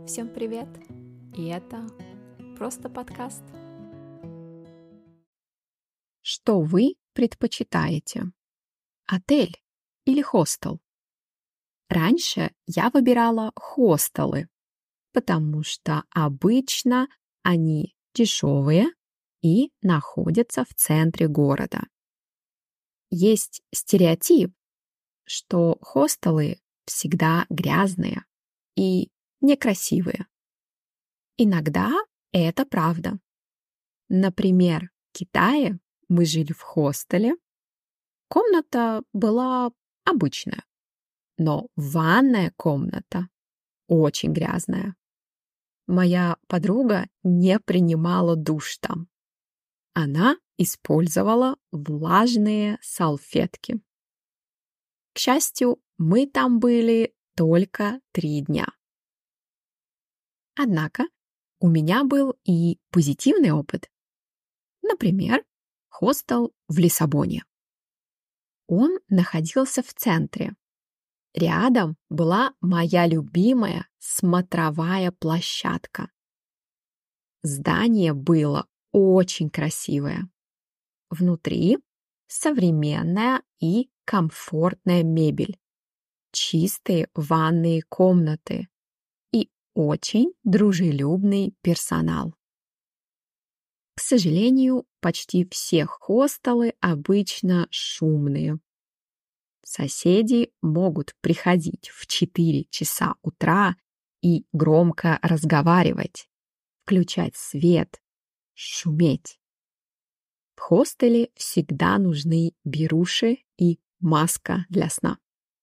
Всем привет! И это просто подкаст. Что вы предпочитаете? Отель или хостел? Раньше я выбирала хостелы, потому что обычно они дешевые и находятся в центре города. Есть стереотип, что хостелы всегда грязные и некрасивые. Иногда это правда. Например, в Китае мы жили в хостеле. Комната была обычная, но ванная комната очень грязная. Моя подруга не принимала душ там. Она использовала влажные салфетки. К счастью, мы там были только 3 дня. Однако у меня был и позитивный опыт. Например, хостел в Лиссабоне. Он находился в центре. Рядом была моя любимая смотровая площадка. Здание было очень красивое. Внутри современная и комфортная мебель, чистые ванные комнаты и очень дружелюбный персонал. К сожалению, почти все хостелы обычно шумные. Соседи могут приходить в 4 часа утра и громко разговаривать, включать свет, шуметь. В хостеле всегда нужны беруши и маска для сна.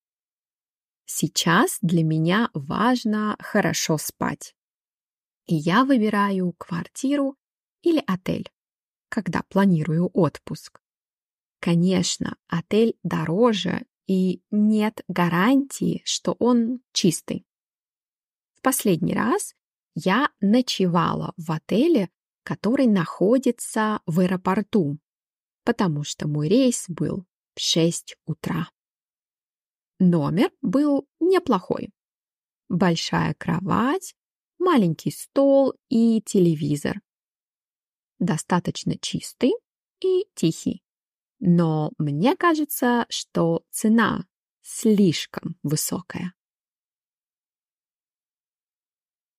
Сейчас для меня важно хорошо спать. И я выбираю квартиру или отель, когда планирую отпуск. Конечно, отель дороже и нет гарантии, что он чистый. В последний раз я ночевала в отеле, который находится в аэропорту, потому что мой рейс был в 6 утра. Номер был неплохой. Большая кровать, маленький стол и телевизор. Достаточно чистый и тихий. Но мне кажется, что цена слишком высокая.